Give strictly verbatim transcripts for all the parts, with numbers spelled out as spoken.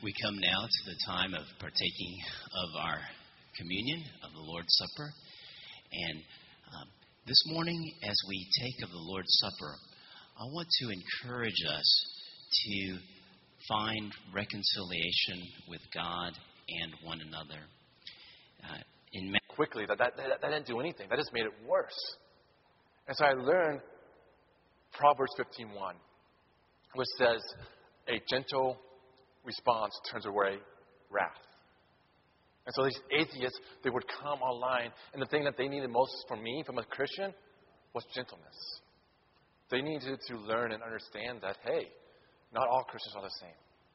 We come now to the time of partaking of our communion, of the Lord's Supper. And um, this morning, as we take of the Lord's Supper, I want to encourage us to find reconciliation with God and one another. Uh, in ma- Quickly, that, that, that, that didn't do anything. That just made it worse. And so I learned Proverbs fifteen one, which says, a gentle response turns away wrath. And so these atheists, they would come online, and the thing that they needed most from me, from a Christian, was gentleness. They needed to learn and understand that, hey, not all Christians are the same.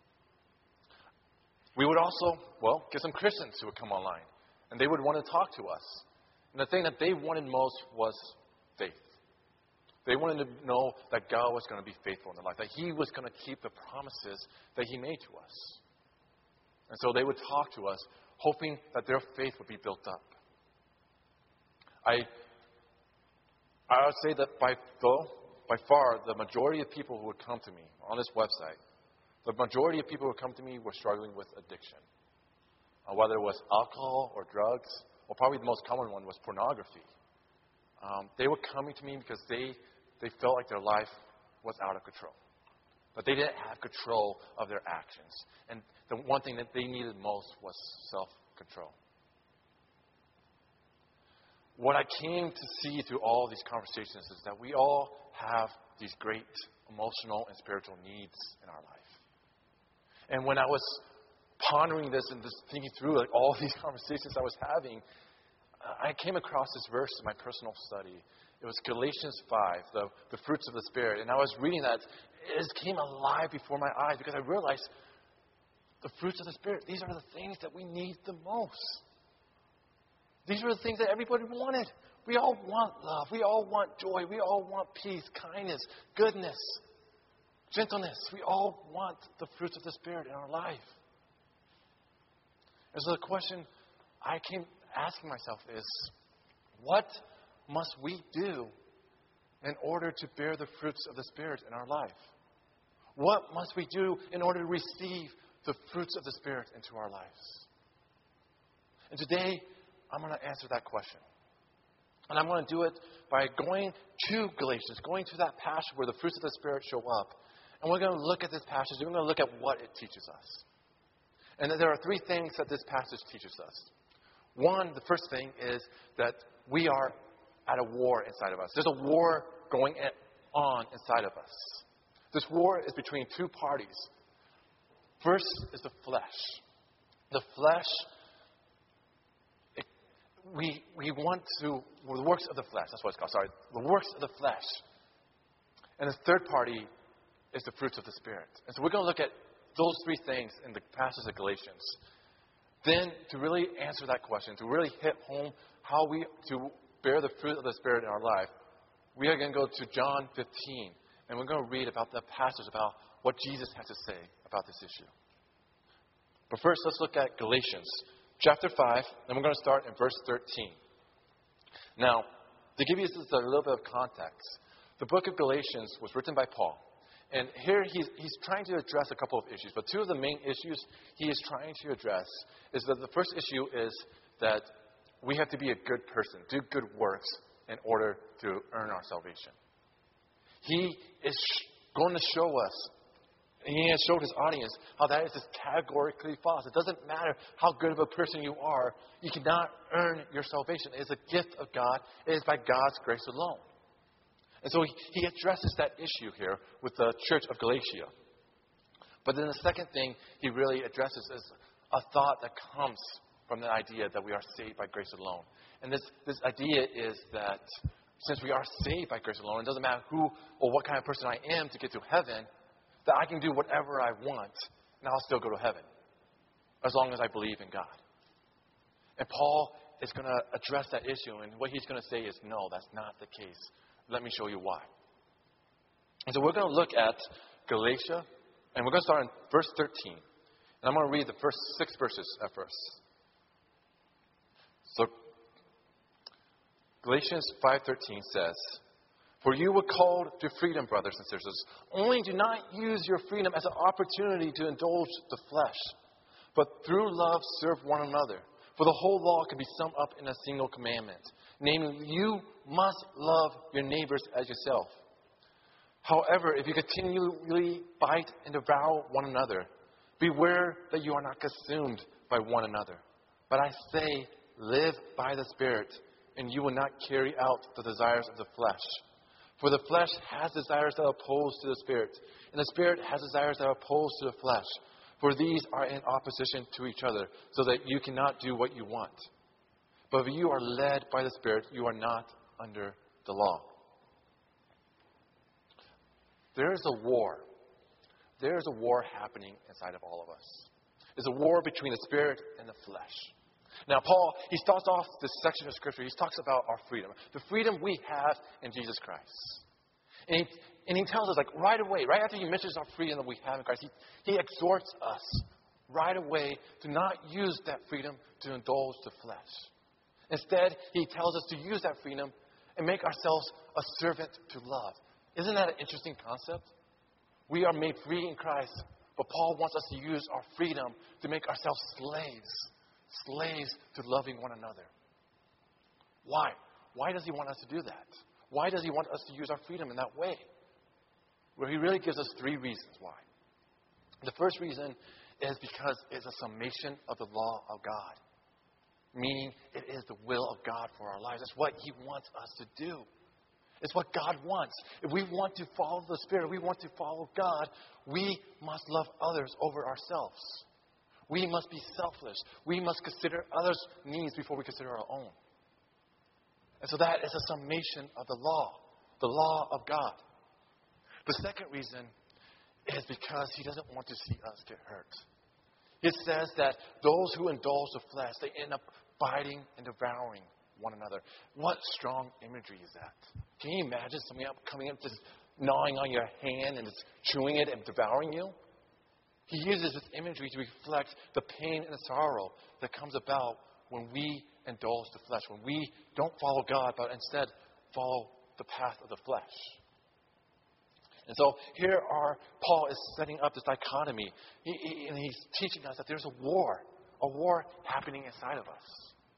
We would also, well, get some Christians who would come online, and they would want to talk to us. And the thing that they wanted most was faith. They wanted to know that God was going to be faithful in their life, that He was going to keep the promises that He made to us. And so they would talk to us, hoping that their faith would be built up. I I would say that by, though, by far, the majority of people who would come to me on this website, the majority of people who would come to me were struggling with addiction. Uh, whether it was alcohol or drugs, or probably the most common one was pornography. Um, they were coming to me because they, they felt like their life was out of control. But they didn't have control of their actions. And the one thing that they needed most was self-control. What I came to see through all these conversations is that we all have these great emotional and spiritual needs in our life. And when I was pondering this and just thinking through like all these conversations I was having, I came across this verse in my personal study. It was Galatians five, the, the fruits of the Spirit. And I was reading that. It just came alive before my eyes because I realized the fruits of the Spirit, these are the things that we need the most. These are the things that everybody wanted. We all want love. We all want joy. We all want peace, kindness, goodness, gentleness. We all want the fruits of the Spirit in our life. And so the question I came asking myself is, what must we do in order to bear the fruits of the Spirit in our life? What must we do in order to receive the fruits of the Spirit into our lives? And today, I'm going to answer that question. And I'm going to do it by going to Galatians, going to that passage where the fruits of the Spirit show up. And we're going to look at this passage, and we're going to look at what it teaches us. And there are three things that this passage teaches us. One, the first thing is that we are at a war inside of us. There's a war going on inside of us. This war is between two parties. First is the flesh. The flesh, it, we we want to, well, the works of the flesh, that's what it's called, sorry. The works of the flesh. And the third party is the fruits of the Spirit. And so we're going to look at those three things in the passage of Galatians. Then, to really answer that question, to really hit home how we to bear the fruit of the Spirit in our life, we are going to go to John fifteen, and we're going to read about the passage about what Jesus has to say about this issue. But first, let's look at Galatians chapter five, and we're going to start in verse thirteen. Now, to give you just a little bit of context, the book of Galatians was written by Paul. And here he's, he's trying to address a couple of issues. But two of the main issues he is trying to address is that the first issue is that we have to be a good person, do good works in order to earn our salvation. He is going to show us, and he has showed his audience, how that is just categorically false. It doesn't matter how good of a person you are. You cannot earn your salvation. It is a gift of God. It is by God's grace alone. And so he, he addresses that issue here with the church of Galatia. But then the second thing he really addresses is a thought that comes from the idea that we are saved by grace alone. And this, this idea is that since we are saved by grace alone, it doesn't matter who or what kind of person I am to get to heaven, that I can do whatever I want and I'll still go to heaven as long as I believe in God. And Paul is going to address that issue, and what he's going to say is, no, that's not the case. Let me show you why. And so we're going to look at Galatia, and we're going to start in verse thirteen. And I'm going to read the first six verses at first. So Galatians five thirteen says, "For you were called to freedom, brothers and sisters. Only do not use your freedom as an opportunity to indulge the flesh. But through love, serve one another. For the whole law can be summed up in a single commandment. Namely, you must love your neighbors as yourself. However, if you continually bite and devour one another, beware that you are not consumed by one another. But I say, live by the Spirit, and you will not carry out the desires of the flesh. For the flesh has desires that are opposed to the Spirit, and the Spirit has desires that are opposed to the flesh. For these are in opposition to each other, so that you cannot do what you want. But if you are led by the Spirit, you are not under the law. There is a war. There is a war happening inside of all of us. It's a war between the Spirit and the flesh. Now, Paul, he starts off this section of Scripture. He talks about our freedom. The freedom we have in Jesus Christ. And he, and he tells us, like, right away, right after he mentions our freedom that we have in Christ, he, he exhorts us right away to not use that freedom to indulge the flesh. Instead, he tells us to use that freedom and make ourselves a servant to love. Isn't that an interesting concept? We are made free in Christ, but Paul wants us to use our freedom to make ourselves slaves. Slaves to loving one another. Why? Why does he want us to do that? Why does he want us to use our freedom in that way? Well, he really gives us three reasons why. The first reason is because it's a summation of the law of God. Meaning it is the will of God for our lives. It's what he wants us to do. It's what God wants. If we want to follow the Spirit, if we want to follow God, we must love others over ourselves. We must be selfless. We must consider others' needs before we consider our own. And so that is a summation of the law, the law of God. The second reason is because he doesn't want to see us get hurt. It says that those who indulge the flesh, they end up biting and devouring one another. What strong imagery is that? Can you imagine somebody coming up just gnawing on your hand and just chewing it and devouring you? He uses this imagery to reflect the pain and the sorrow that comes about when we indulge the flesh, when we don't follow God, but instead follow the path of the flesh. And so here are, Paul is setting up this dichotomy, he, he, and he's teaching us that there's a war, a war happening inside of us.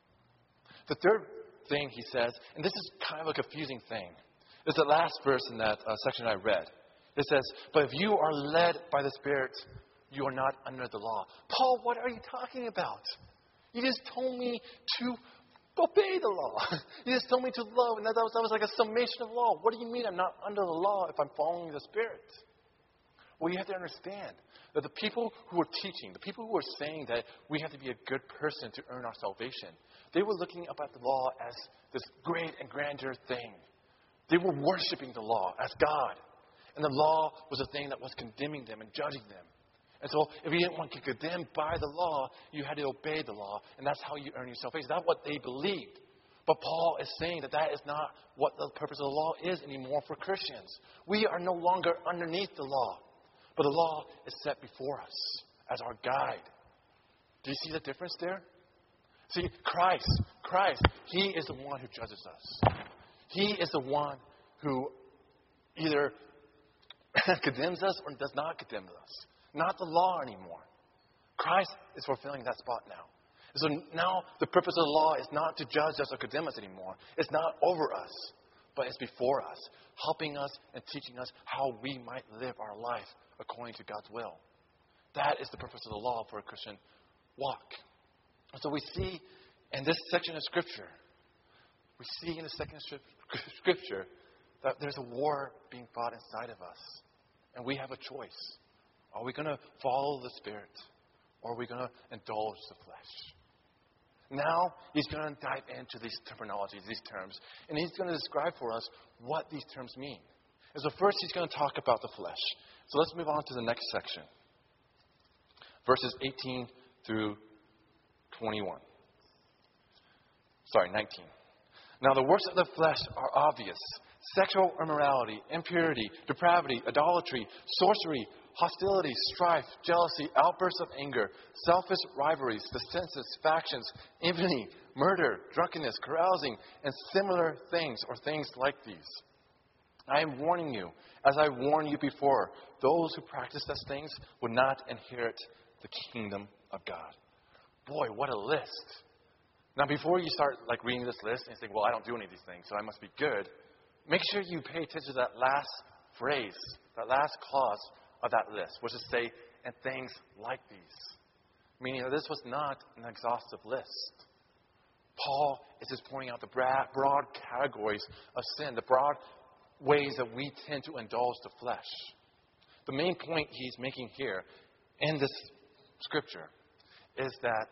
The third thing he says, and this is kind of a confusing thing, is the last verse in that uh, section I read. It says, but if you are led by the Spirit, you are not under the law. Paul, what are you talking about? You just told me to obey the law. You just told me to love, and that, that, was, that was like a summation of law. What do you mean I'm not under the law if I'm following the Spirit? Well, you have to understand that the people who were teaching, the people who were saying that we have to be a good person to earn our salvation, they were looking up at the law as this great and grandeur thing. They were worshiping the law as God. And the law was a thing that was condemning them and judging them. And so if you didn't want to get condemned by the law, you had to obey the law. And that's how you earn your salvation. That's what they believed. But Paul is saying that that is not what the purpose of the law is anymore for Christians. We are no longer underneath the law. But the law is set before us as our guide. Do you see the difference there? See, Christ, Christ, he is the one who judges us. He is the one who either condemns us or does not condemn us. Not the law anymore. Christ is fulfilling that spot now. So now the purpose of the law is not to judge us or condemn us anymore. It's not over us, but it's before us, helping us and teaching us how we might live our life according to God's will. That is the purpose of the law for a Christian walk. And so we see in this section of Scripture, we see in the second Scripture that there's a war being fought inside of us. And we have a choice. Are we going to follow the Spirit, or are we going to indulge the flesh? Now, he's going to dive into these terminologies, these terms, and he's going to describe for us what these terms mean. And so first, he's going to talk about the flesh. So let's move on to the next section. Verses eighteen through twenty-one. Sorry, nineteen. Now, the works of the flesh are obvious. Sexual immorality, impurity, depravity, idolatry, sorcery, hostility, strife, jealousy, outbursts of anger, selfish rivalries, dissensions, factions, envy, murder, drunkenness, carousing, and similar things or things like these. I am warning you, as I warned you before, those who practice such things will not inherit the kingdom of God. Boy, what a list. Now, before you start like reading this list and think, well, I don't do any of these things, so I must be good, make sure you pay attention to that last phrase, that last clause of that list, which is say, and things like these. Meaning that this was not an exhaustive list. Paul is just pointing out the broad categories of sin, the broad ways that we tend to indulge the flesh. The main point he's making here in this scripture is that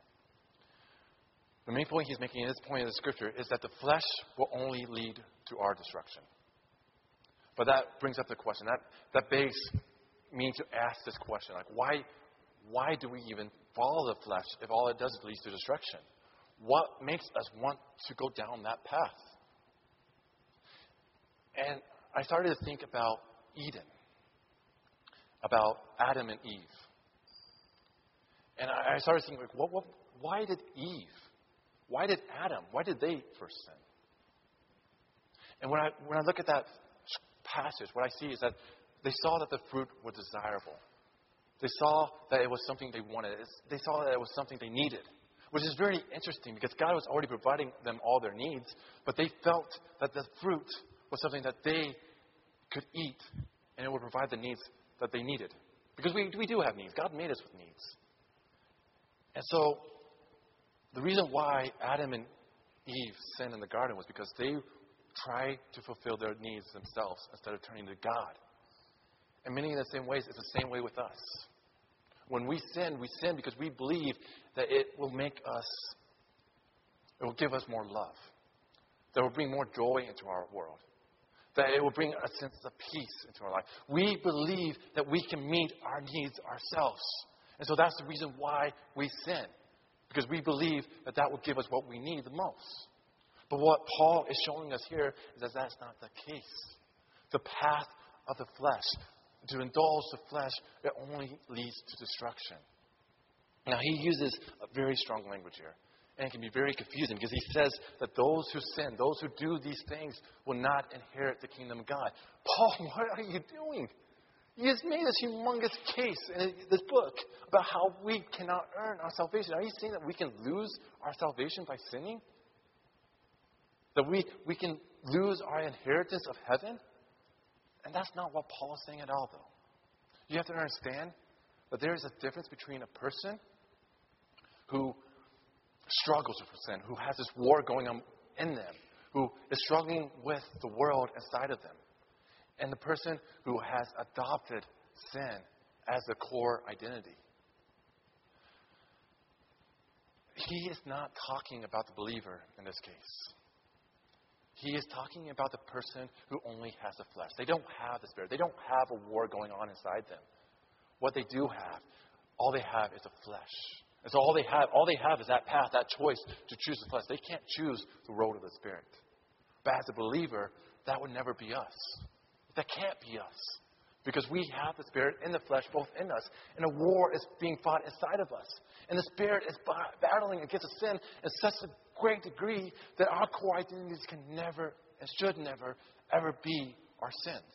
the main point he's making in this point of the scripture is that the flesh will only lead to our destruction. But that brings up the question. That that begs me to ask this question: like, why why do we even follow the flesh if all it does is lead to destruction? What makes us want to go down that path? And I started to think about Eden, about Adam and Eve. And I started thinking, like, what, what, why did Eve, why did Adam, why did they first sin? And when I when I look at that passage, what I see is that they saw that the fruit was desirable. They saw that it was something they wanted. They saw that it was something they needed, which is very interesting because God was already providing them all their needs, but they felt that the fruit was something that they could eat and it would provide the needs that they needed. Because we, we do have needs. God made us with needs. And so the reason why Adam and Eve sinned in the garden was because they tried to fulfill their needs themselves instead of turning to God. And many in the same ways, it's the same way with us. When we sin, we sin because we believe that it will make us, it will give us more love. That will bring more joy into our world. That it will bring a sense of peace into our life. We believe that we can meet our needs ourselves. And so that's the reason why we sin. Because we believe that that will give us what we need the most. But what Paul is showing us here is that that's not the case. The path of the flesh, to indulge the flesh, it only leads to destruction. Now, he uses a very strong language here. And it can be very confusing because he says that those who sin, those who do these things, will not inherit the kingdom of God. Paul, what are you doing? He has made this humongous case in this book about how we cannot earn our salvation. Are you saying that we can lose our salvation by sinning? That we, we can lose our inheritance of heaven? And that's not what Paul is saying at all, though. You have to understand that there is a difference between a person who struggles with sin, who has this war going on in them, who is struggling with the world inside of them, and the person who has adopted sin as the core identity. He is not talking about the believer in this case. He is talking about the person who only has the flesh. They don't have the Spirit. They don't have a war going on inside them. What they do have, all they have is a flesh. And so all they have, all they have is that path, that choice to choose the flesh. They can't choose the road of the Spirit. But as a believer, that would never be us. That can't be us. Because we have the Spirit and the flesh both in us. And a war is being fought inside of us. And the Spirit is battling against a sin in such a great degree that our core identities can never and should never, ever be our sins.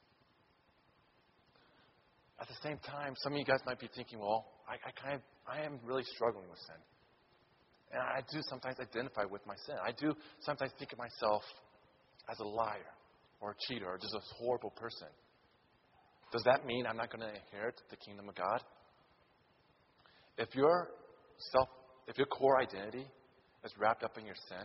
At the same time, some of you guys might be thinking, well, I, I kind of, I am really struggling with sin. And I do sometimes identify with my sin. I do sometimes think of myself as a liar or a cheater or just a horrible person. Does that mean I'm not going to inherit the kingdom of God? If your self, if your core identity is wrapped up in your sin,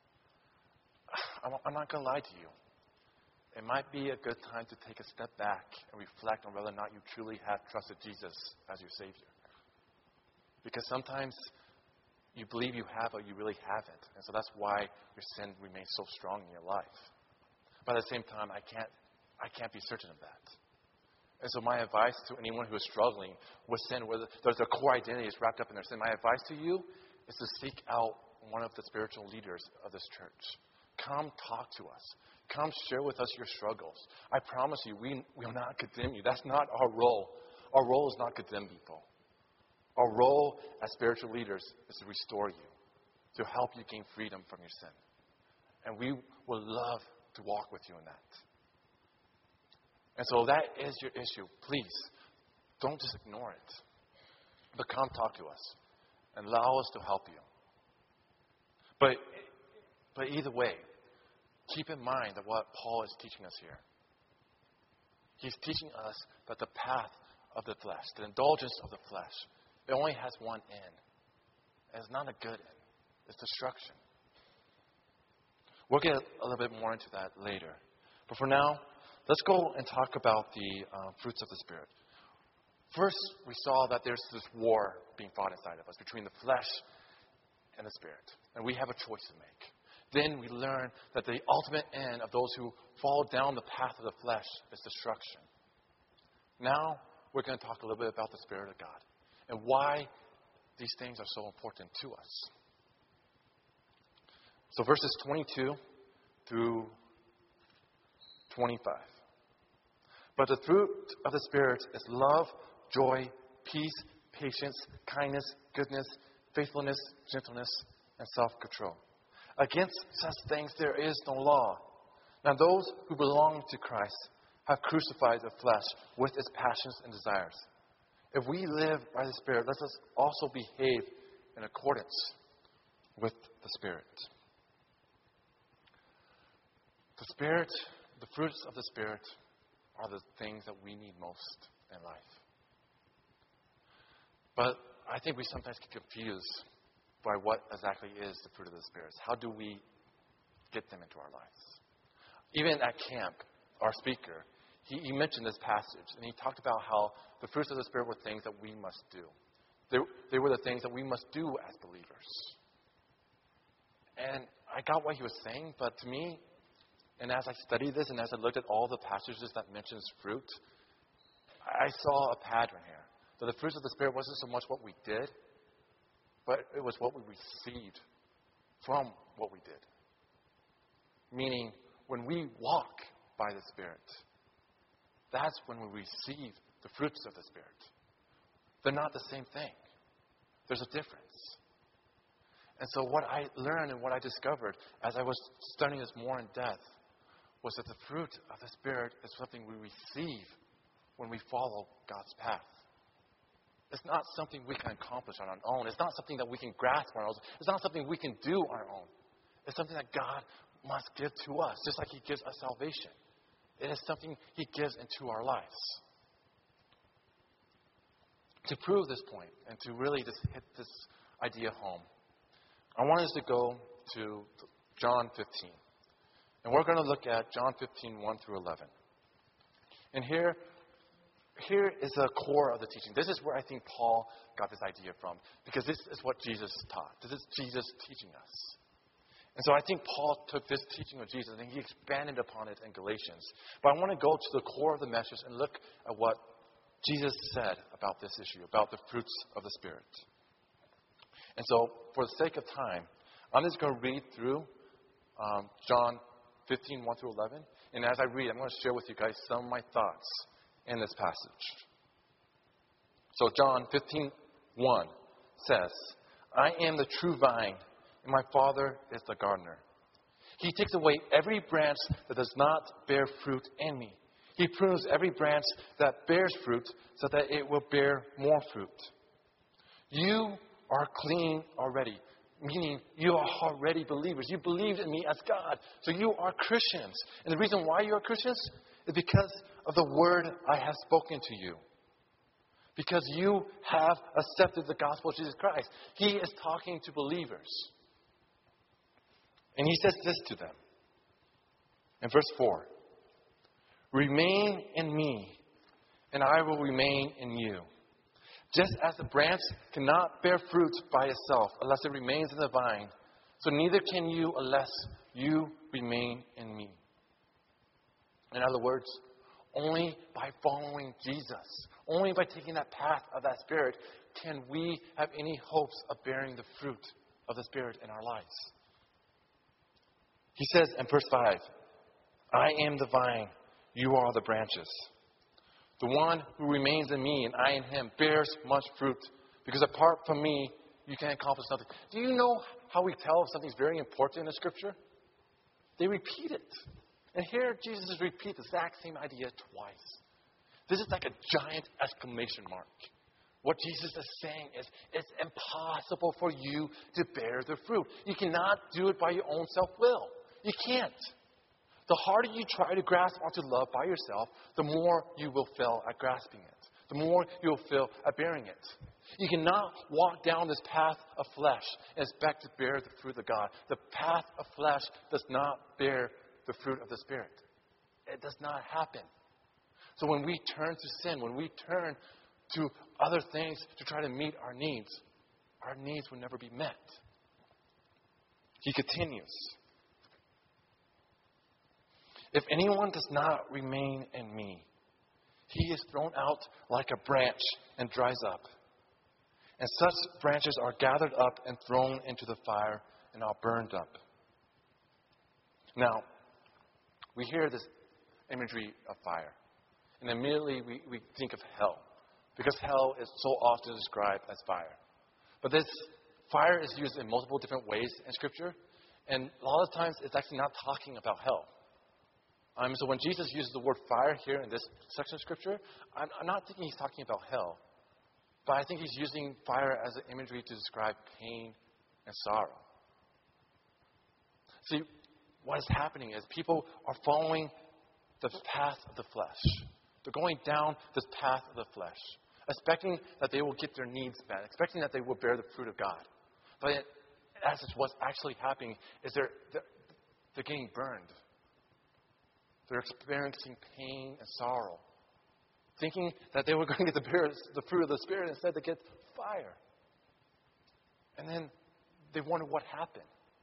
I'm not going to lie to you. It might be a good time to take a step back and reflect on whether or not you truly have trusted Jesus as your Savior. Because sometimes you believe you have, but you really haven't. And so that's why your sin remains so strong in your life. But at the same time, I can't, I can't be certain of that. And so my advice to anyone who is struggling with sin, where their core identity is wrapped up in their sin, my advice to you is to seek out one of the spiritual leaders of this church. Come talk to us. Come share with us your struggles. I promise you, we will not condemn you. That's not our role. Our role is not condemn people. Our role as spiritual leaders is to restore you, to help you gain freedom from your sin. And we would love to walk with you in that. And so that is your issue. Please, don't just ignore it. But come talk to us and allow us to help you. But, but either way, keep in mind that what Paul is teaching us here. He's teaching us that the path of the flesh, the indulgence of the flesh, it only has one end. And it's not a good end. It's destruction. We'll get a little bit more into that later. But for now, let's go and talk about the uh, fruits of the Spirit. First, we saw that there's this war being fought inside of us between the flesh and the Spirit. And we have a choice to make. Then we learn that the ultimate end of those who fall down the path of the flesh is destruction. Now, we're going to talk a little bit about the Spirit of God and why these things are so important to us. So verses twenty-two through twenty-five. But the fruit of the Spirit is love, joy, peace, patience, kindness, goodness, faithfulness, gentleness, and self-control. Against such things there is no law. Now those who belong to Christ have crucified the flesh with its passions and desires. If we live by the Spirit, let us also behave in accordance with the Spirit. The Spirit, the fruits of the Spirit, are the things that we need most in life. But I think we sometimes get confused by what exactly is the fruit of the Spirit. How do we get them into our lives? Even at camp, our speaker, he, he mentioned this passage, and he talked about how the fruits of the Spirit were things that we must do. They, they were the things that we must do as believers. And I got what he was saying, but to me, and as I studied this and as I looked at all the passages that mentions fruit, I saw a pattern here. That the fruits of the Spirit wasn't so much what we did, but it was what we received from what we did. Meaning, when we walk by the Spirit, that's when we receive the fruits of the Spirit. They're not the same thing. There's a difference. And so what I learned and what I discovered as I was studying this more in depth was that the fruit of the Spirit is something we receive when we follow God's path. It's not something we can accomplish on our own. It's not something that we can grasp on our own. It's not something we can do on our own. It's something that God must give to us, just like He gives us salvation. It is something He gives into our lives. To prove this point and to really just hit this idea home, I want us to go to John fifteen. And we're going to look at John fifteen, one through eleven. And here, here is the core of the teaching. This is where I think Paul got this idea from. Because this is what Jesus taught. This is Jesus teaching us. And so I think Paul took this teaching of Jesus and he expanded upon it in Galatians. But I want to go to the core of the message and look at what Jesus said about this issue, about the fruits of the Spirit. And so, for the sake of time, I'm just going to read through um, John fifteen, one through eleven. And as I read, I'm going to share with you guys some of my thoughts in this passage. So John fifteen, one says, I am the true vine, and my Father is the gardener. He takes away every branch that does not bear fruit in me. He prunes every branch that bears fruit so that it will bear more fruit. You are clean already. Meaning, you are already believers. You believed in me as God. So you are Christians. And the reason why you are Christians is because of the word I have spoken to you. Because you have accepted the gospel of Jesus Christ. He is talking to believers. And he says this to them. In verse four. Remain in me, and I will remain in you. Just as the branch cannot bear fruit by itself unless it remains in the vine, so neither can you unless you remain in me. In other words, only by following Jesus, only by taking that path of that Spirit, can we have any hopes of bearing the fruit of the Spirit in our lives. He says in verse five, I am the vine, you are the branches. The one who remains in me and I in him bears much fruit. Because apart from me, you can't accomplish nothing. Do you know how we tell if something's very important in the Scripture? They repeat it. And here Jesus repeats the exact same idea twice. This is like a giant exclamation mark. What Jesus is saying is it's impossible for you to bear the fruit. You cannot do it by your own self-will. You can't. The harder you try to grasp onto love by yourself, the more you will fail at grasping it. The more you will fail at bearing it. You cannot walk down this path of flesh and expect to bear the fruit of God. The path of flesh does not bear the fruit of the Spirit. It does not happen. So when we turn to sin, when we turn to other things to try to meet our needs, our needs will never be met. He continues. If anyone does not remain in me, he is thrown out like a branch and dries up. And such branches are gathered up and thrown into the fire and are burned up. Now, we hear this imagery of fire. And immediately we, we think of hell. Because hell is so often described as fire. But this fire is used in multiple different ways in Scripture. And a lot of times it's actually not talking about hell. Um, so when Jesus uses the word fire here in this section of Scripture, I'm, I'm not thinking he's talking about hell. But I think he's using fire as an imagery to describe pain and sorrow. See, what is happening is people are following the path of the flesh. They're going down this path of the flesh, expecting that they will get their needs met, expecting that they will bear the fruit of God. But in essence, what's actually happening is they're, they're, they're getting burned. They're experiencing pain and sorrow, thinking that they were going to get the, bear, the fruit of the Spirit. Instead, they get fire. And then they wonder what happened.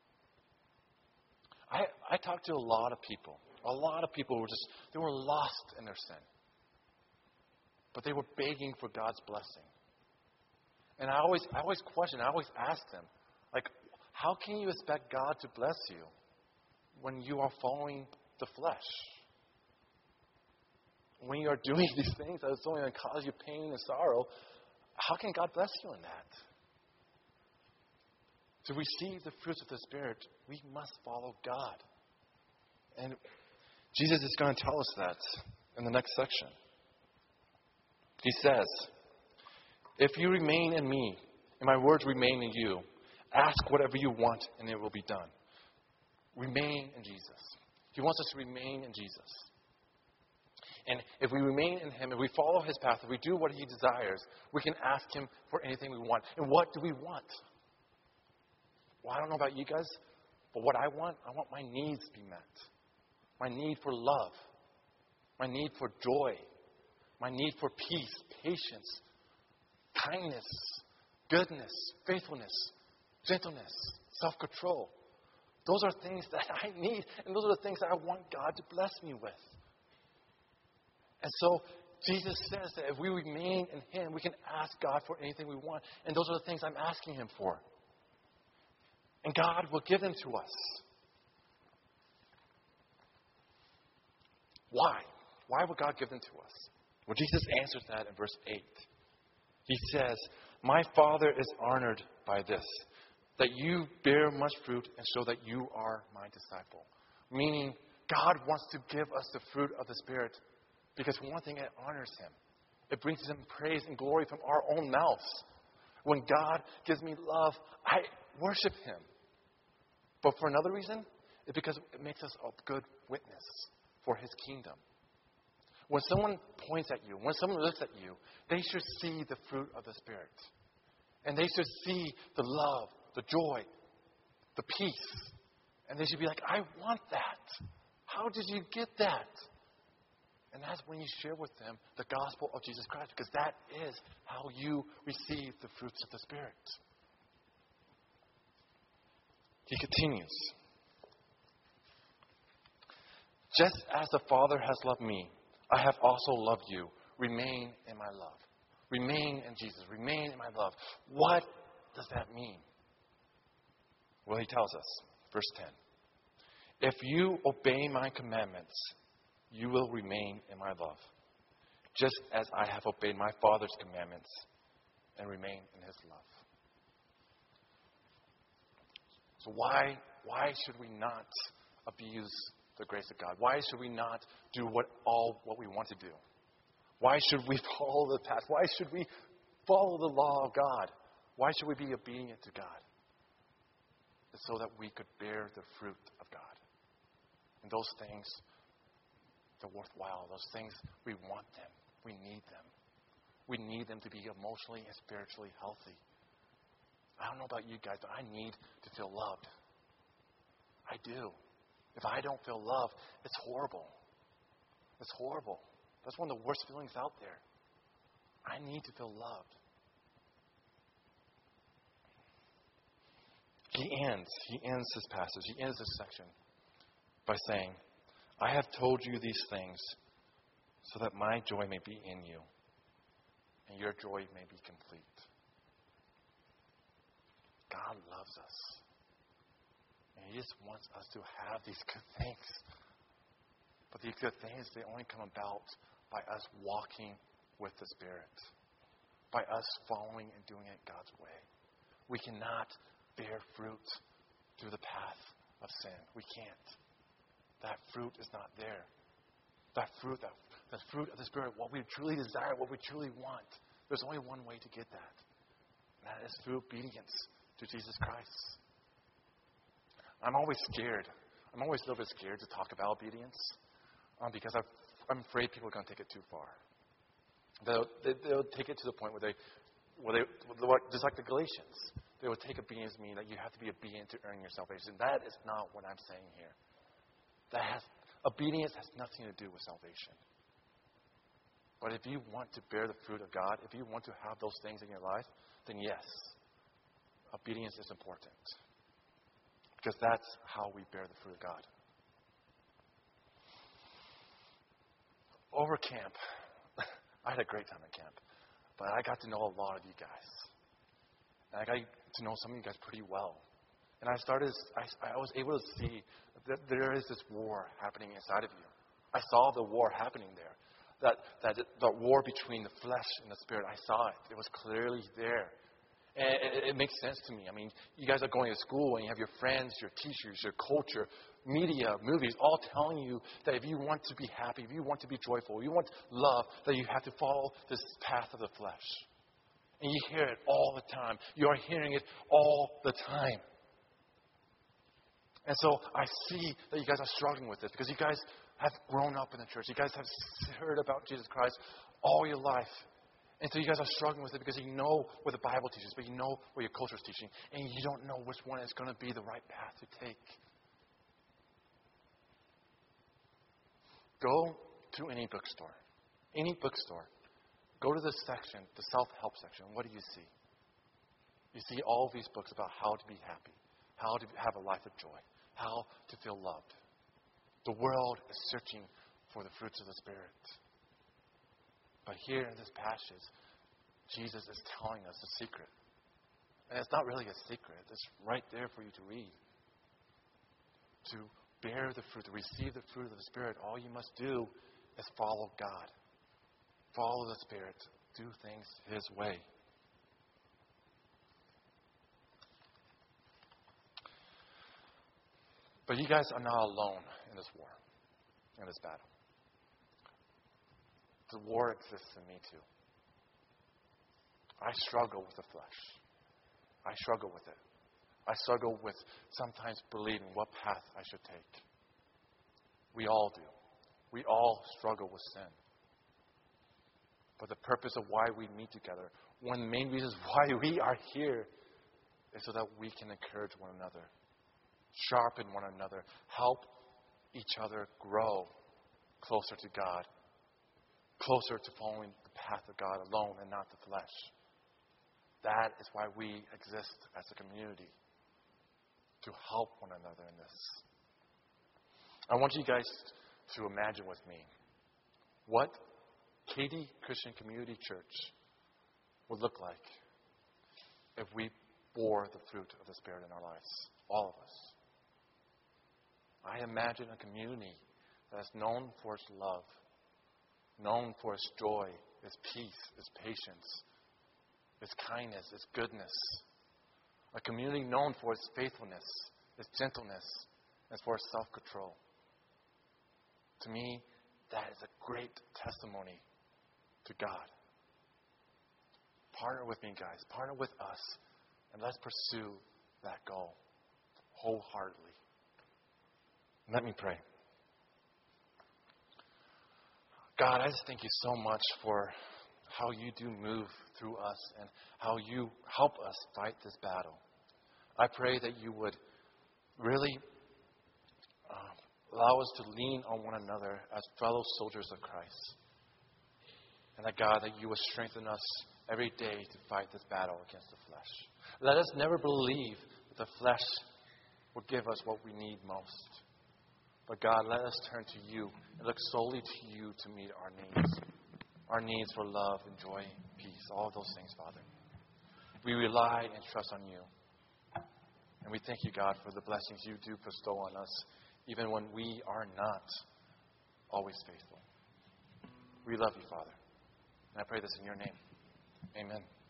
I, I talked to a lot of people. A lot of people were just, they were lost in their sin. But they were begging for God's blessing. And I always, I always question, I always ask them, like, how can you expect God to bless you when you are following the flesh? When you are doing these things that is only going to cause you pain and sorrow, how can God bless you in that? To receive the fruits of the Spirit, we must follow God. And Jesus is going to tell us that in the next section. He says, if you remain in me, and my words remain in you, ask whatever you want, and it will be done. Remain in Jesus. He wants us to remain in Jesus. And if we remain in him, if we follow his path, if we do what he desires, we can ask him for anything we want. And what do we want? Well, I don't know about you guys, but what I want, I want my needs to be met. My need for love. My need for joy. My need for peace, patience, kindness, goodness, faithfulness, gentleness, self-control. Those are things that I need, and those are the things that I want God to bless me with. And so Jesus says that if we remain in him, we can ask God for anything we want. And those are the things I'm asking him for. And God will give them to us. Why? Why would God give them to us? Well, Jesus answers that in verse eight. He says, my Father is honored by this, that you bear much fruit and show that you are my disciple. Meaning, God wants to give us the fruit of the Spirit because, for one thing, it honors him. It brings him praise and glory from our own mouths. When God gives me love, I worship him. But for another reason, it's because it makes us a good witness for his kingdom. When someone points at you, when someone looks at you, they should see the fruit of the Spirit. And they should see the love, the joy, the peace. And they should be like, I want that. How did you get that? And that's when you share with them the gospel of Jesus Christ, because that is how you receive the fruits of the Spirit. He continues. Just as the Father has loved me, I have also loved you. Remain in my love. Remain in Jesus. Remain in my love. What does that mean? Well, he tells us, verse ten. If you obey my commandments, you will remain in my love, just as I have obeyed my Father's commandments and remain in his love. So why, why should we not abuse the grace of God? Why should we not do what all what we want to do? Why should we follow the path? Why should we follow the law of God. Why should we be obedient to God? It's so that we could bear the fruit of God. And those things, they're worthwhile. Those things, we want them. We need them. We need them to be emotionally and spiritually healthy. I don't know about you guys, but I need to feel loved. I do. If I don't feel love, it's horrible. It's horrible. That's one of the worst feelings out there. I need to feel loved. He ends, he ends this passage, he ends this section by saying, I have told you these things so that my joy may be in you and your joy may be complete. God loves us. And He just wants us to have these good things. But these good things, they only come about by us walking with the Spirit. By us following and doing it God's way. We cannot bear fruit through the path of sin. We can't. That fruit is not there. That fruit, that, that fruit of the Spirit, what we truly desire, what we truly want, there's only one way to get that. And that is through obedience to Jesus Christ. I'm always scared. I'm always a little bit scared to talk about obedience um, because I've, I'm afraid people are going to take it too far. They'll, they, they'll take it to the point where they, where they, just like the Galatians, they would take obedience to mean that you have to be obedient to earn your salvation. That is not what I'm saying here. That has, obedience has nothing to do with salvation. But if you want to bear the fruit of God, if you want to have those things in your life, then yes, obedience is important. Because that's how we bear the fruit of God. Over camp, I had a great time at camp. But I got to know a lot of you guys. And I got to know some of you guys pretty well. And I started, I, I was able to see that there is this war happening inside of you. I saw the war happening there. That, that, that war between the flesh and the spirit. I saw it. It was clearly there. And it, it makes sense to me. I mean, you guys are going to school and you have your friends, your teachers, your culture, media, movies, all telling you that if you want to be happy, if you want to be joyful, if you want love, that you have to follow this path of the flesh. And you hear it all the time. You are hearing it all the time. And so I see that you guys are struggling with this because you guys have grown up in the church. You guys have heard about Jesus Christ all your life. And so you guys are struggling with it because you know what the Bible teaches, but you know what your culture is teaching. And you don't know which one is going to be the right path to take. Go to any bookstore. Any bookstore. Go to this section, the self-help section. What do you see? You see all these books about how to be happy, how to have a life of joy, how to feel loved. The world is searching for the fruits of the Spirit. But here in this passage, Jesus is telling us the secret. And it's not really a secret. It's right there for you to read. To bear the fruit, to receive the fruit of the Spirit, all you must do is follow God. Follow the Spirit. Do things His way. But you guys are not alone in this war, in this battle. The war exists in me too. I struggle with the flesh. I struggle with it. I struggle with sometimes believing what path I should take. We all do. We all struggle with sin. But the purpose of why we meet together, one of the main reasons why we are here, is so that we can encourage one another, sharpen one another, help each other grow closer to God, closer to following the path of God alone and not the flesh. That is why we exist as a community, to help one another in this. I want you guys to imagine with me what Katy Christian Community Church would look like if we bore the fruit of the Spirit in our lives, all of us. I imagine a community that is known for its love, known for its joy, its peace, its patience, its kindness, its goodness. A community known for its faithfulness, its gentleness, and for its self-control. To me, that is a great testimony to God. partner with me, guys. Partner with us. And let's pursue that goal wholeheartedly. Let me pray. God, I just thank you so much for how you do move through us and how you help us fight this battle. I pray that you would really uh, allow us to lean on one another as fellow soldiers of Christ. And that, God, that you would strengthen us every day to fight this battle against the flesh. Let us never believe that the flesh will give us what we need most. But God, let us turn to you and look solely to you to meet our needs. Our needs for love and joy, peace, all of those things, Father. We rely and trust on you. And we thank you, God, for the blessings you do bestow on us, even when we are not always faithful. We love you, Father. And I pray this in your name. Amen.